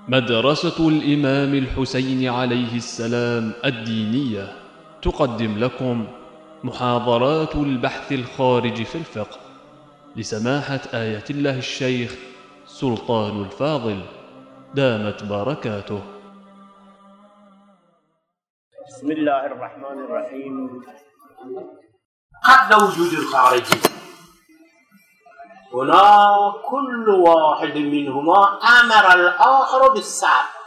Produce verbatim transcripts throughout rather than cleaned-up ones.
مدرسة الإمام الحسين عليه السلام الدينية تقدم لكم محاضرات البحث الخارج في الفقه لسماحة آية الله الشيخ سلطان الفاضل دامت بركاته. بسم الله الرحمن الرحيم. قبل وجود الخارجي هنا كل واحد منهما أمر الآخر بالسبق،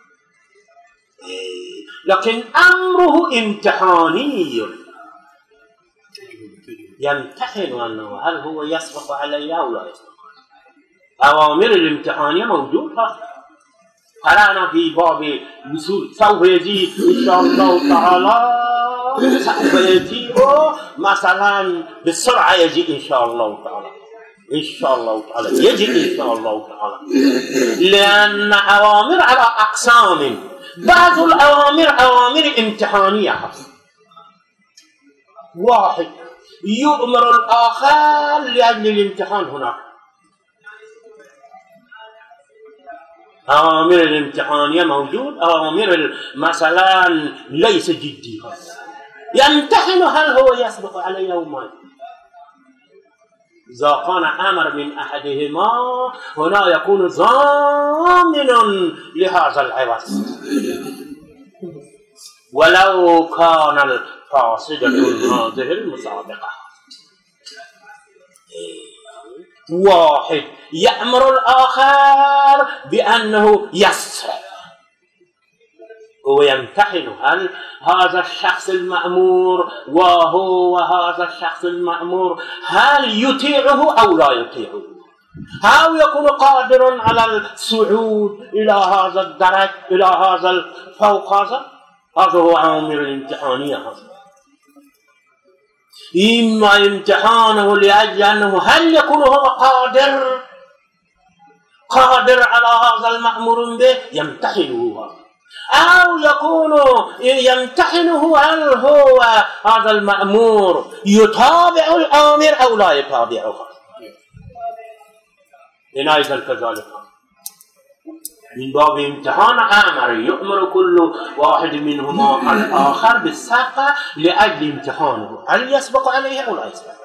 لكن أمره امتحاني، يمتحن أنه هل هو يسبق عليه أو لا يسبق. أوامر الامتحانية موجودة، قرأنا في باب الوصول، سوف يجي إن شاء الله تعالى، سوف يجي مثلا بالسرعة، يجي إن شاء الله تعالى، إن شاء الله تعالى يجي إن شاء الله تعالى، لأن أوامر على أقسام، بعض الأوامر أوامر امتحانية، واحد يؤمر الآخر لأجل الامتحان. هناك أوامر الامتحانية موجود، أوامر مثلا ليس جدي، يمتحن هل هو يسبق عليه أو ما. إذا كان أمر من أحدهما هنا يكون ضامن لهذا العوض، ولو كان الفاسدة هذه المسابقة. واحد يأمر الآخر بأنه يسرق، ويمتحن هل هذا الشخص المأمور وهو هذا الشخص المأمور هل يطيعه أو لا يطيعه، هل يكون قادر على الصعود إلى هذا الدرج، إلى هذا الفوق. هذا هذا هو أوامر الامتحانية. هذا إما امتحانه لأجل أنه هل يكون هو قادر قادر على هذا المأمور به، يمتحنه هذا، أو يكون يمتحنه هل هو هذا المأمور يتابع الآمر أو لا يتابعه. إنايزا كذلك من باب امتحان آمر، يؤمر كل واحد منهما الآخر بالسبق لأجل امتحانه هل يسبق عليه أو لا يسبق.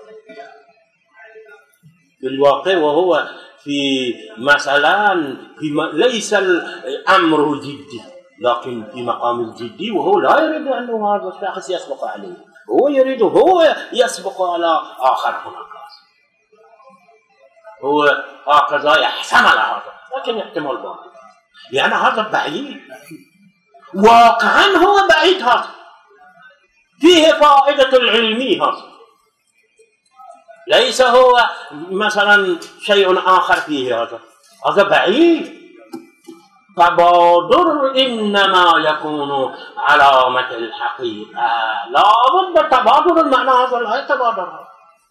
في الواقع وهو في مثلا في ليس الأمر جدي، لكن في مقام الجدي، وهو لا يريد أنه هذا الشخص يسبق عليه، هو يريد هو يسبق على آخر. هناك هو هكذا يحتمل هذا، لكن يحتمل بعض، لأن هذا بعيد، واقعا هو بعيد، هذا فيه فائدة العلمي، هذا ليس هو مثلا شيء آخر فيه، هذا هذا بعيد. تبادر إنما يكون علامة الحقيقة، لا بد تبادر، المعنى هذا لا يتبادر،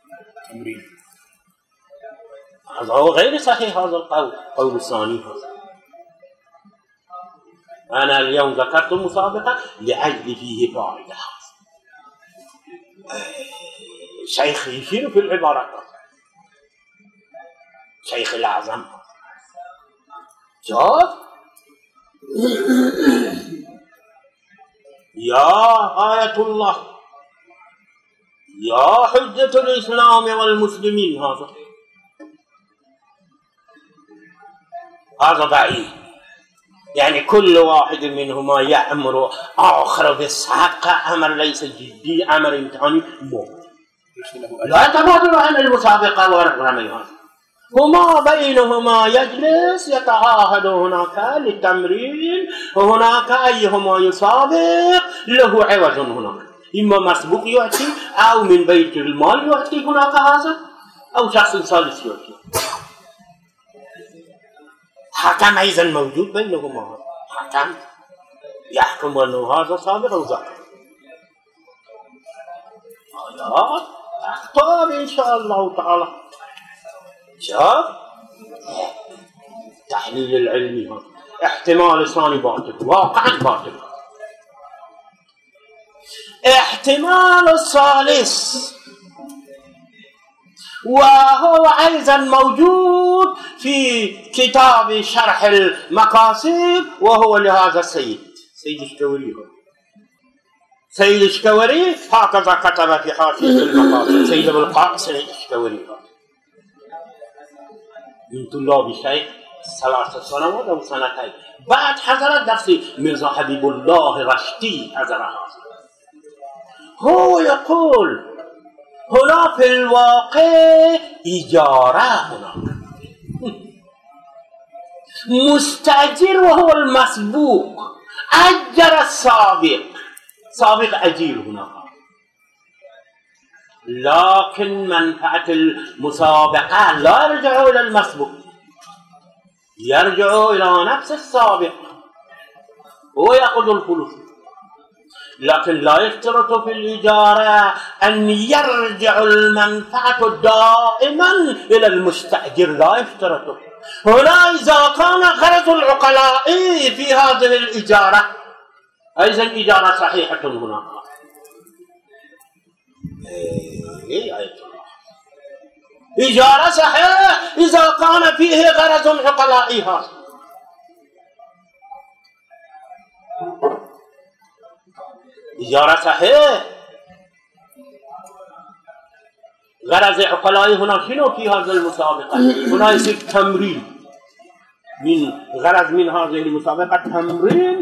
هذا هو غير صحيح. هذا القول قول الثاني. أنا اليوم ذكرت المسابقة لأجل فيه فائدة. شيخ يشير في العبارات، شيخ الأعظم شوف يا آية الله، يا حجة الإسلام والمسلمين، هذا هذا بعيد، يعني كل واحد منهما يأمر آخر بالسبق، أمر ليس جدي، أمر امتحاني، لا تبادل عن المسابقة ورميها، هما بينهما يجلس يتعاهد هناك للتمرين، وهناك أيهما يسابق له عوض، هناك إما مسبوق يعطي أو من بيت المال يعطي، هناك هذا أو شخص ثالث يعطي. حكم أيضا موجود بينهما، حكم يحكم أنه هذا سابق أو ذاك. آيات أخطاب إن شاء الله تعالى. شوف تحليل العلمي، هذا احتمال ثاني باطل، واقعا باطل. احتمال الثالث وهو أيضا موجود في كتاب شرح المقاصد، وهو لهذا السيد سيد الشكوري. سيد الشكوري هكذا كتب في حاشية المقاصد، سيد أبو القاسم الشكوري من طلاب الشيخ ثلاث سنوات أو سنتين. بعد حضر درس مرزا حبيب الله رشدي حضر هذا. هو يقول هنا في الواقع إجارة، هنا مستأجر وهو المسبوق، أجر السابق، سابق أجير هنا، لكن منفعة المسابقة لا يرجع إلى المسبوق، يرجع إلى نفس السابق، هو يأخذ الفلوس. لكن لا يشترط في الإجارة أن يرجع المنفعة دائما إلى المستأجر، لا يشترط. هنا إذا كان غرض العقلاء في هذه الإجارة أيضا إجارة صحيحة هناك. إيه آية الله، إجارة صحيحة إذا كان فيه غرض العقلاء هذا. إجارة صحيح، غرض عقلاء هنا شنو في هذا المسابقة؟ هنا يصير تمرين، من غرض من هذه المسابقة تمرين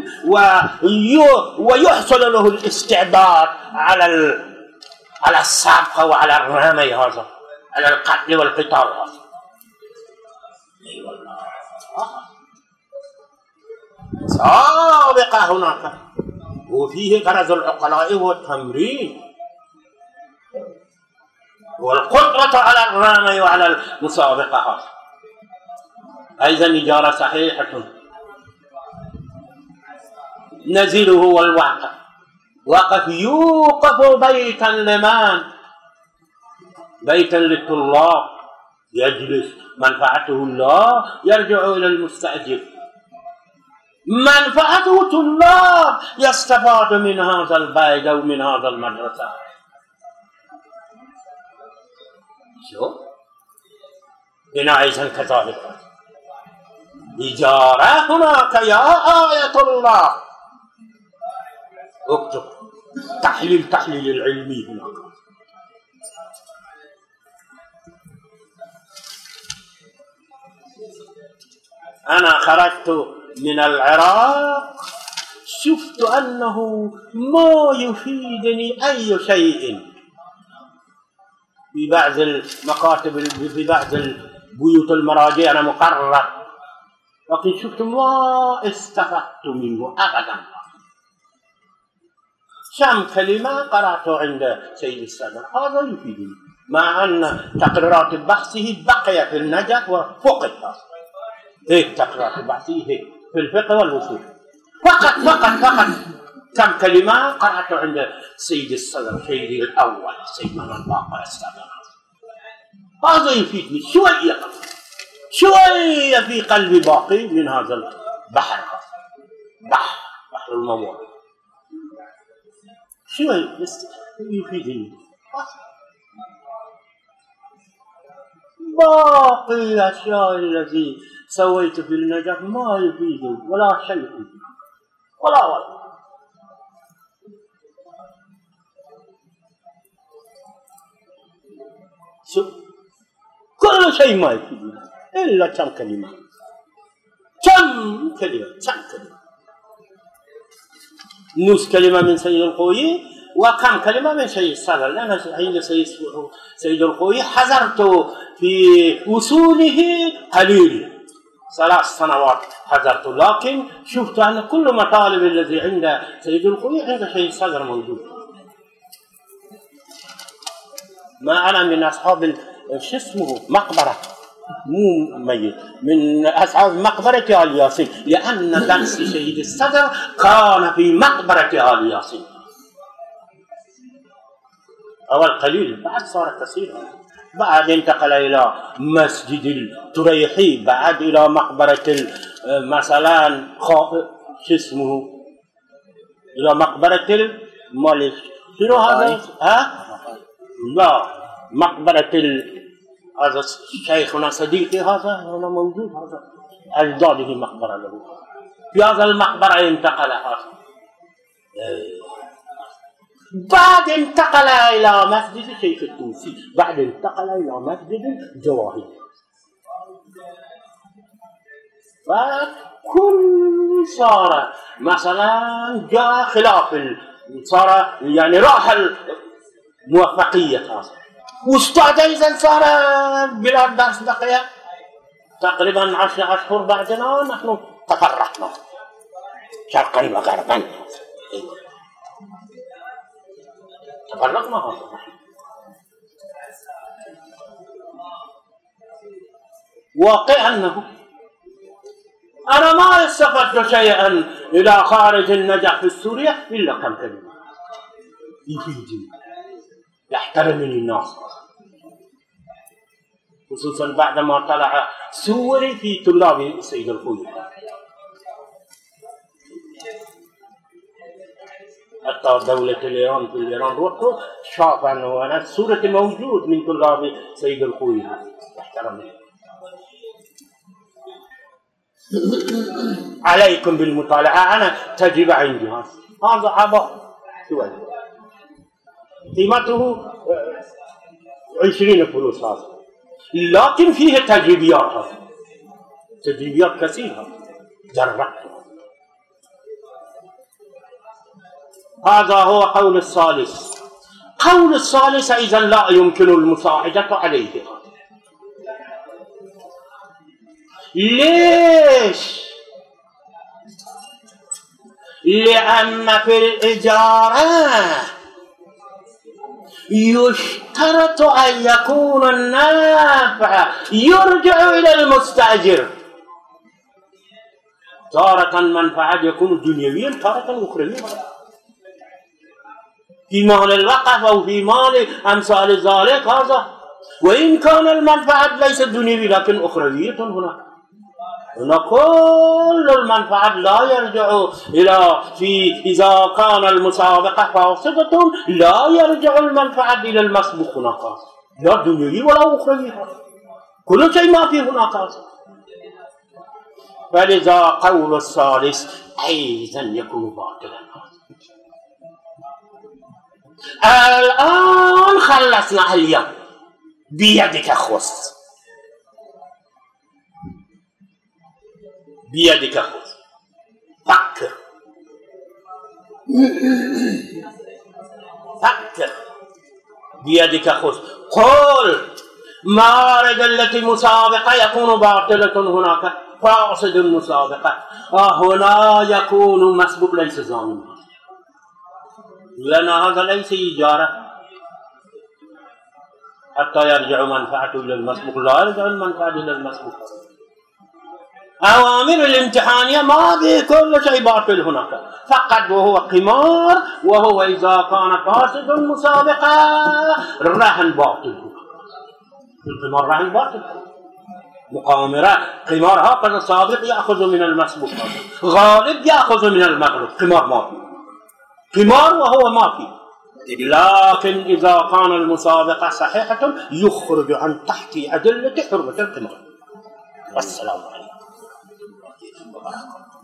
ويحصل له الاستعداد على على السابقة وعلى الرمي هذا، على القتل والقتال هذا. اي والله سابقة هناك، وفيه غرض العقلاء هو التمرين والقدرة على الرمي وعلى المسابقة هذا. أيضا إجارة صحيحة. نزيله هو الوقف، وقف يوقف بيتا لمن؟ بيتا للطلاب، يجلس منفعته الله يرجع إلى المستأجر، منفعته طلاب يستفاد من هذا البيت أو من هذا المدرسة. شو؟ هنا أيضا كذلك إجارة هناك يا آية الله. اكتب تحليل تحليل العلمي هناك. أنا خرجت من العراق شفت أنه ما يفيدني أي شيء في بعض المكاتب، في بعض البيوت المراجع أنا مقرر، لكن شفت ما استفدت منه أبدا. كم كلمة قرأت عند سيد السادة هذا يفيدني، مع أن تقريرات بحثه بقي في النجف وفقد. هيك تقريرات بحثه هيك في الفقه والوصول فقط فقط فقط. كم كلمة قرأت عند سيد الصدر سيدي الأول سيد محمد باقر السادة، هذا يفيدني شوية شوية في قلبي باقي من هذا البحر، بحر بحر الموت شوية بس يفيدني. باقي الأشياء التي سويت في النجف ما يفيد ولا شيء ولا ولا. شوف كل شيء ما يفيد إلا كم كلمة، كم كلمة كم كلمة، نص كلمة من سيد الخوي وكم كلمة من سيد الصدر. لأن عند سيد سيد الخوي حضرت في وصوله قليل ثلاث سنوات حضرت، لكن شفت أن كل مطالب الذي عند سيد الخوي عند سيد الصدر موجود. ما أنا من أصحاب شو اسمه مقبرة، مو ميت، من أصحاب مقبرة آل ياسين، لأن درس سيد الصدر كان في مقبرة آل ياسين. أول قليل بعد صار كثيرا، بعد انتقل إلى مسجد التريحي، بعد إلى مقبرة مثلا شو اسمه إلى مقبرة الملك شنو هذا؟ ها؟ لا مقبرة هذا شيخنا صديقي هذا هنا موجود، هذا أجداده مقبرة له، في هذا المقبرة انتقل هذا. بعد انتقل إلى مسجد الشيخ الطوسي، بعد انتقل إلى مسجد الجواهري. فكل صار مثلا جاء خلاف، صار يعني راح الموفقية هذا. واستعد إذا صار بلاد درس بقية تقريبا عشر أشهر بعدنا نحن تفرقنا شرقا وغربا، تفرقنا هذا. واقع أنه أنا ما استفدت شيئا إلى خارج النجح في سوريا إلا كم كلمة يفيدني يحترمني الناس، خصوصا بعدما طلع سوري في طلاب سيد الخوي، حتى دولة الإيران في الإيران روحوا شاف أنه أنا صورتي موجود من طلاب سيد الخوي يحترمني. عليكم بالمطالعة، أنا تجربة عندي هذا عباء شوية قيمته عشرين فلوس هذا، لكن فيه تجربيات، تجربيات كثيرة جربتها. هذا هو قول الثالث. قول الثالث إذا لا يمكن المساعدة عليه. ليش؟ لأن في الإجارة يشترط أن يكون النافع يرجع إلى المستأجر. تارة منفعة يكون دنيويا، تارة أخرويا، في مال الوقف أو في مال أمثال ذلك هذا. وإن كان المنفعة ليست دنيوية لكن أخروية، هنا هنا كل المنفعة لا يرجع إلى في إذا كان المسابقة فاسدة لا يرجع المنفعة إلى المسبوق هناك، لا دنيوي ولا أخروي، كل شيء ما في هناك. فلذا قول الثالث أيضا يكون باطلا. الآن خلصنا اليوم، بيدك خذ، بيدك خذ، فكر فكر بيدك خذ. قل مارد التي مسابقة يكون باطلة هناك، فاسد المسابقة هنا يكون مسبوق ليس ضامنا، لأن هذا ليس إجارة حتى يرجع منفعته إلى المسبوق، لا يرجع المنفعة إلى المسبوق. أوامر الامتحانية ما به كل شيء باطل هناك، فقط وهو قمار، وهو إذا كان فاسد المسابقة رهن باطل. القمار رهن باطل، مقامرة قمار هكذا، سابق يأخذ من المسبوق، غالب يأخذ من المغلوب. قمار ما في، قمار وهو ما في. لكن إذا كان المسابقة صحيحة يخرج عن تحت أدلة حرمة القمار. والسلام عليكم.